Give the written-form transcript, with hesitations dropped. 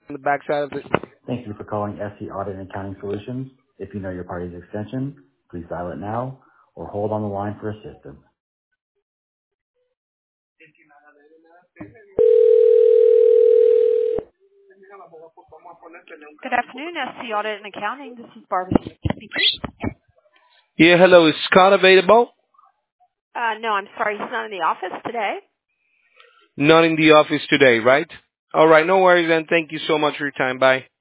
on the backside of it. Thank you for calling SC Audit and Accounting Solutions. If you know your party's extension, please dial it now or hold on the line for assistance. Good afternoon, SC Audit and Accounting. This is Barbara speaking. Yeah, hello. Is Scott available? No, I'm sorry, he's not in the office today. Not in the office today, right? All right, no worries then. Thank you so much for your time. Bye.